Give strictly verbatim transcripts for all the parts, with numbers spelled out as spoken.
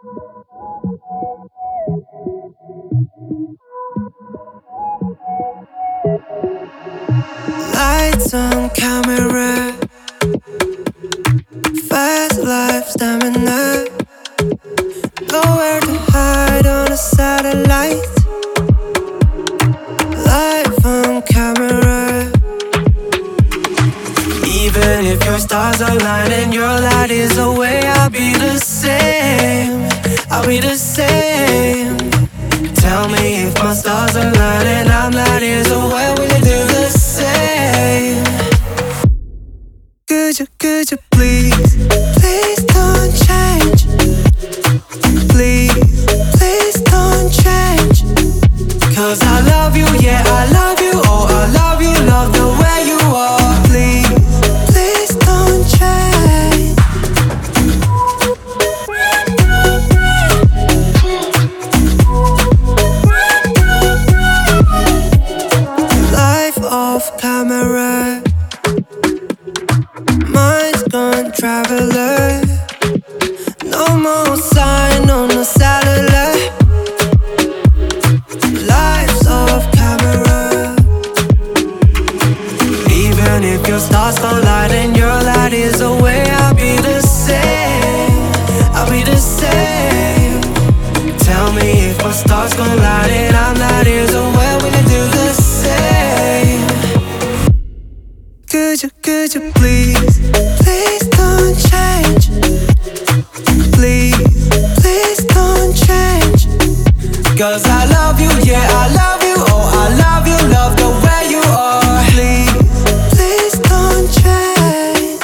Lights on camera, fast life stamina, nowhere to hide on a satellite. Life on camera. Even if your stars align and your light is away, I'll be the same, I'll be the same. Tell me if my stars align and I'm light years away, will you do the same? Could you, could you please, please don't change. Please, please don't change. Cause I love you, yeah, I love you. Oh, I love you, love the way you are. Please, please don't change. Life off camera, mind's gone traveler. No more sign on the satellite. Life's off camera. Even if your stars don't light and your light is away, I'll be the same, I'll be the same. Tell me if my stars gon' light and I'm light years away, will you do the same? Could you, could you please, please don't change. Please, please don't change. Cause I love you, yeah, I love you. Oh, I love you, love the way you are. Please, please don't change.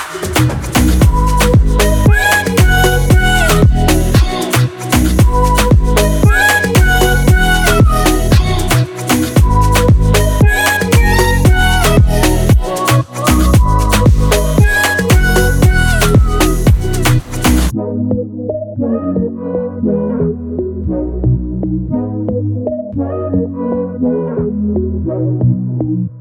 Thank you.